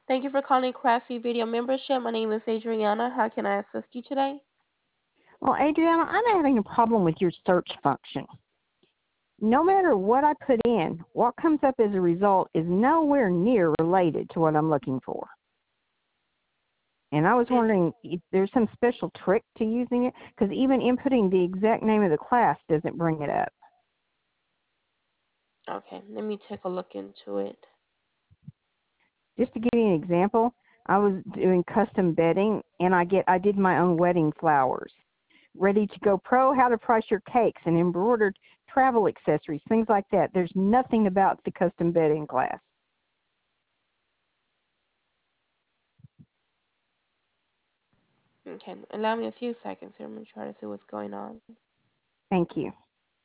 Thank you for calling Craftsy Video Membership. My name is Adriana. How can I assist you today? Well, Adriana, I'm having a problem with your search function. No matter what I put in, what comes up as a result is nowhere near related to what I'm looking for. And I was Mm, wondering if there's some special trick to using it, because even inputting the exact name of the class doesn't bring it up. okay, let me take a look into it. Just to give you an example, I was doing custom bedding, and I did my own wedding flowers. Ready to go pro, how to price your cakes, and embroidered travel accessories, things like that. There's nothing about the custom bedding class. Okay, allow me a few seconds here. I'm going to try to see what's going on. Thank you.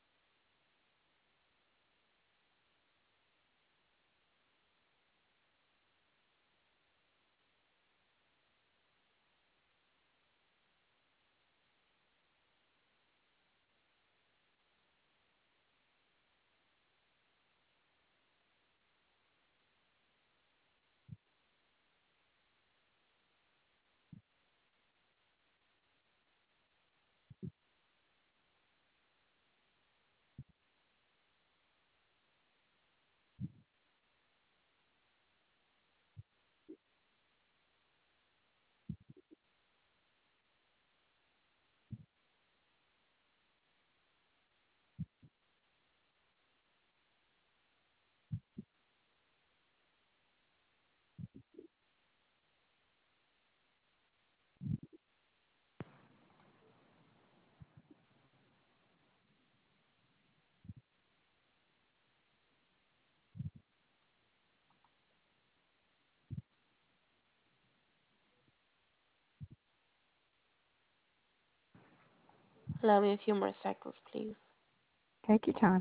Allow me a few more seconds, please. Take your time.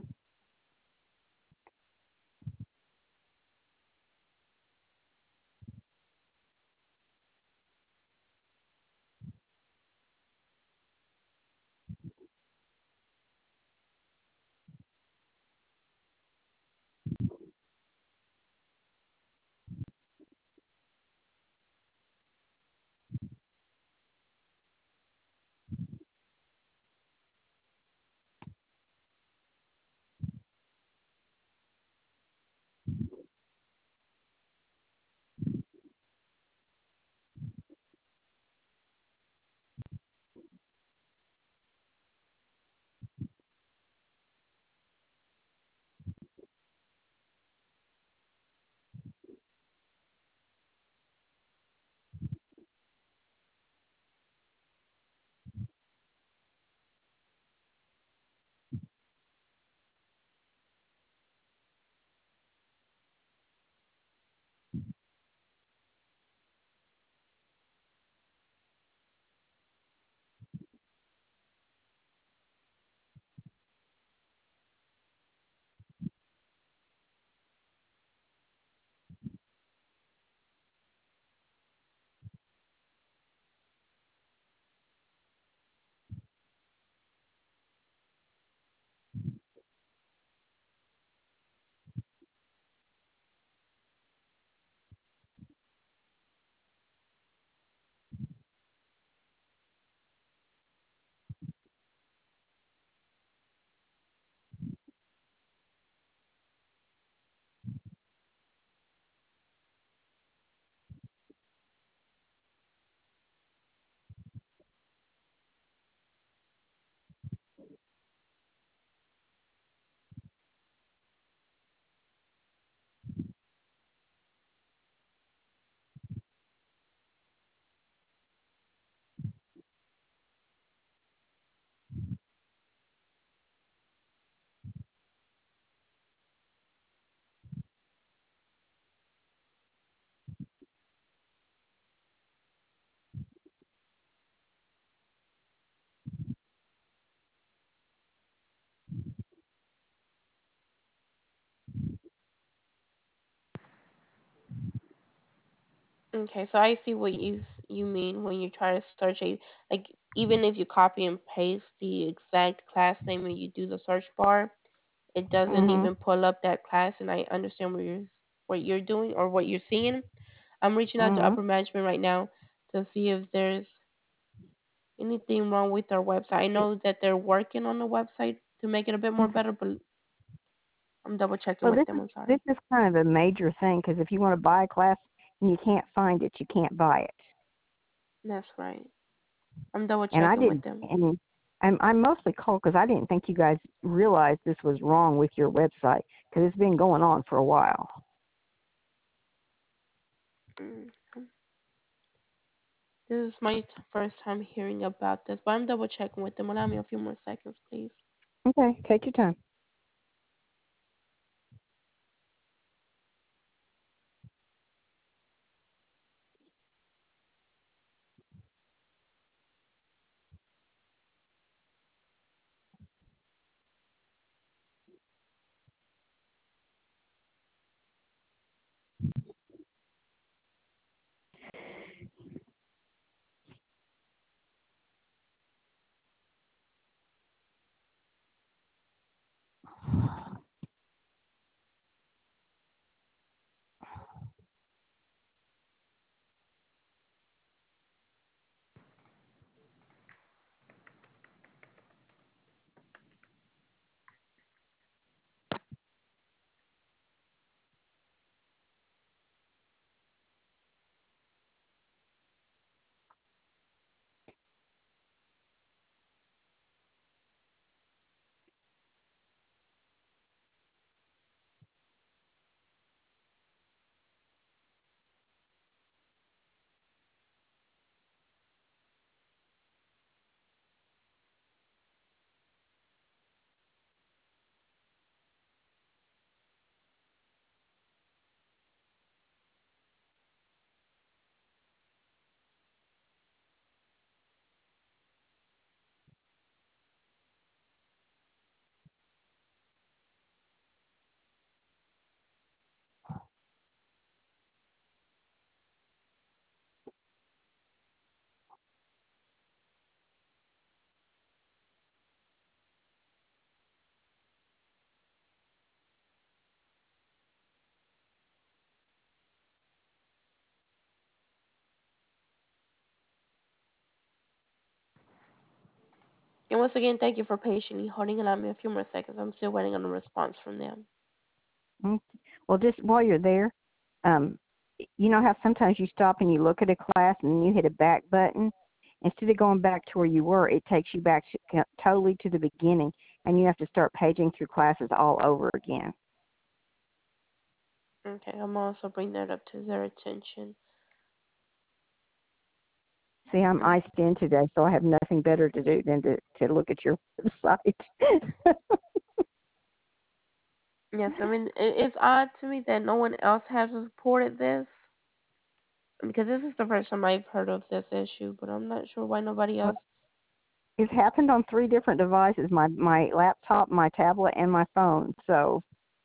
Okay, so I see what you mean when you try to search a, like, even if you copy and paste the exact class name and you do the search bar, it doesn't Mhm. even pull up that class. And I understand what you're doing or what you're seeing. I'm reaching out to Mhm. upper management right now to see if there's anything wrong with our website. I know that they're working on the website to make it a bit more better, but I'm double checking Well, with this them. is I'm this sorry. is kind of a major thing because if you want to buy a class and you can't find it, you can't buy it. That's right. I'm double And I checking with didn't, them. and I'm mostly called because I didn't think you guys realized this was wrong with your website because it's been going on for a while. Mm. This is my first time hearing about this, but I'm double checking with them. Allow me a few more seconds, please. Okay, take your time. And once again, thank you for patiently holding. Allow me a few more seconds. I'm still waiting on a response from them. Mm. Well, just while you're there, um, you know how sometimes you stop and you look at a class and then you hit a back button. Instead of going back to where you were, it takes you back totally to the beginning, and you have to start paging through classes all over again. Okay, I'm also bring that up to their attention. See, I'm Mm. iced in today, so I have nothing better to do than to look at your website. Yes, I mean it's odd to me that no one else has reported this because this is the first time I've heard of this issue, but I'm not sure why nobody Well, else. it's happened on 3 different devices: my laptop, my tablet, and my phone. So,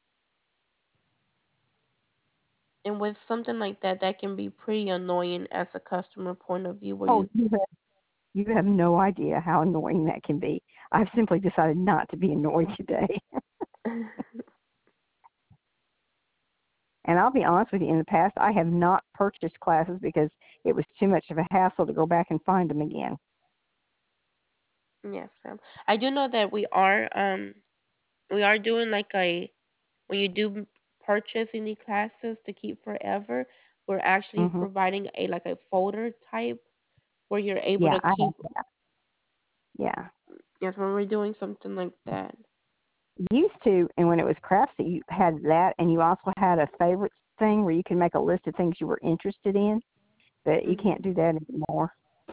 And with something like that, that can be pretty annoying as a customer point of view, where oh, you. you have no idea how annoying that can be. I've simply decided not to be annoyed today. And I'll be honest with you, in the past, I have not purchased classes because it was too much of a hassle to go back and find them again. Yes, ma'am. I do know that we are doing like a when you do purchase any classes to keep forever, we're actually Hmm. providing a like a folder type where you're able Yeah, to I have keep. that. Yeah. Yes, when we're doing something like that. Used to, and when it was Craftsy, you had that, and you also had a favorites thing where you can make a list of things you were interested in, but you can't Mhm. do that anymore.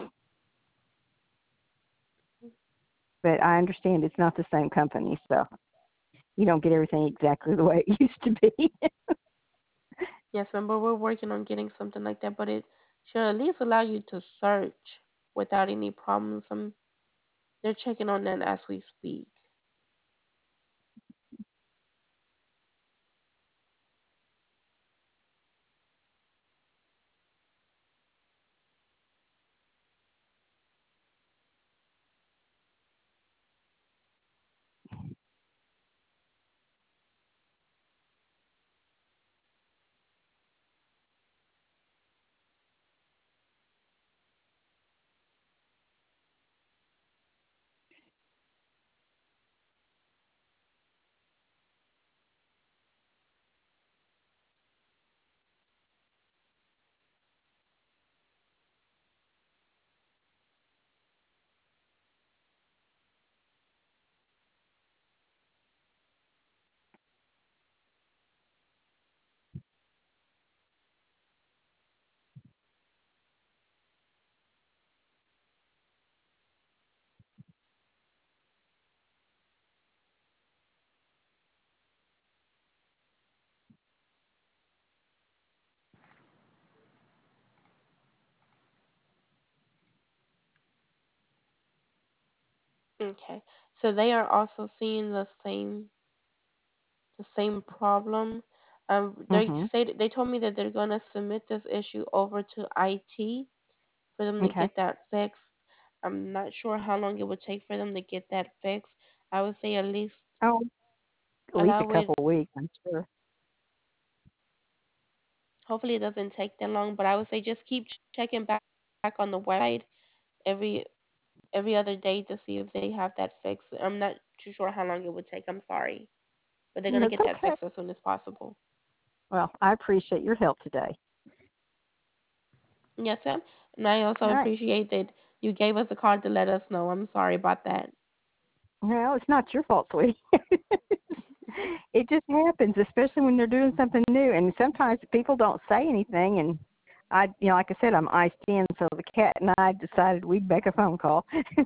But I understand it's not the same company, so you don't get everything exactly the way it used to be. Yes, ma'am. But we're working on getting something like that. But it should at least allow you to search without any problems. They're checking on that as we speak. Okay. So they are also seeing the same problem. Mhm. They told me that they're gonna submit this issue over to IT for them to Okay. get that fixed. I'm not sure how long it would take for them to get that fixed. I would say at least Oh, at least a allow it. couple of weeks, I'm sure. Hopefully it doesn't take that long, but I would say just keep checking back on the website every every other day to see if they have that fixed. I'm not too sure how long it would take. I'm sorry, but they're gonna That's get that okay. fixed as soon as possible. Well, I appreciate your help today. Yes, ma'am. And I also All right. appreciate that you gave us a call to let us know. I'm sorry about that. Well, it's not your fault, sweetie. It just happens, especially when they're doing something new. And sometimes people don't say anything. And like I said, I'm iced in, so the cat and I decided we'd make a phone call.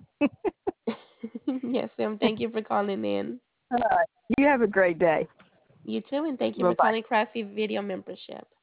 Yes, ma'am. Thank you for calling in. All right. You have a great day. You too, and thank you Bye for bye. calling Crafty Video Membership.